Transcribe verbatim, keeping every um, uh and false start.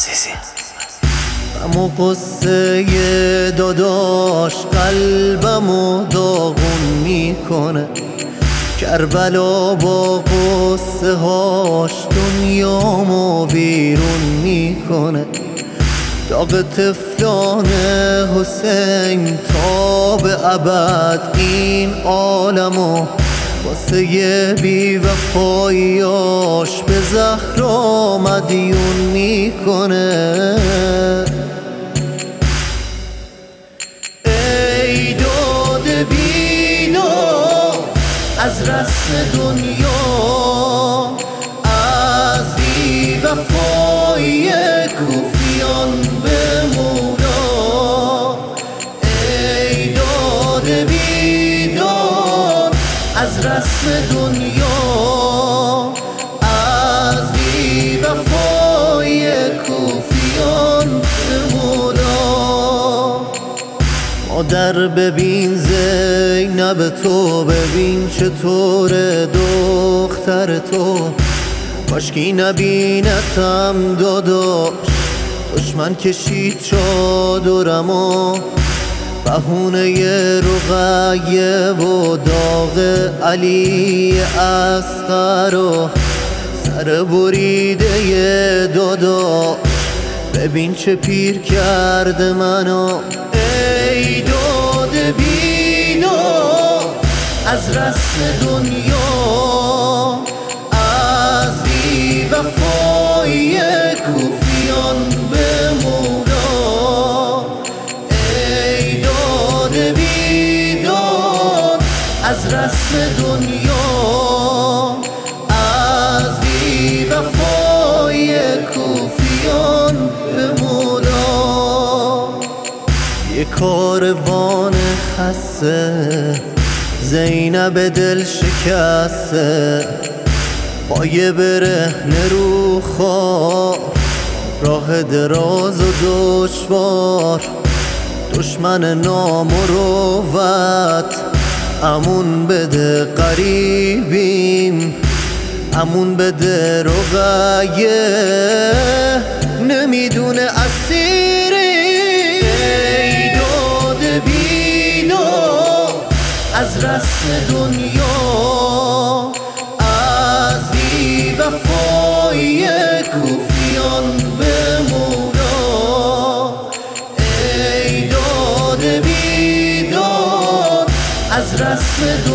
عزیزی. اما قصه داداش قلبمو داغون میکنه، کربلا با قصه هاش دنیامو بیرون میکنه. داغ طفلان حسین تا به ابد این عالمو واسه بی وفاییاش به زهرا مدیون میکنه. ای داده بیدار از رسم دنیا، از بی وفایی کوفیان به مولا. ای داده بیدار از رسم دنیا، از بی وفایی کوفیان به مولا. مادر ببین زینب تو، ببین چطور دختر تو، کاشکی نبینتم داداش. دشمن کشید چادرمو، بهونه رقیه و داغ علی اصغر و سر بریده داداش. ببین چه پیر کرده منو. ای داده بیدار از رسم دنیا، از بی وفایی کوفیان به مولا. ای داده بیدار از رسم دنیا، از بی وفایی کوفیان به مولا. یه کاروان خسته زینب دل شکسته، با یه برهنه رو خواه راه دراز و دشوار. دشمن نامروت امون بده قریبیم، امون بده رقیه نمیدونه اسیری. ای داده بیدار از رسم دنیا، از بی وفایی کوفیان به مولا. ای داده بیدار از رسم دنیا،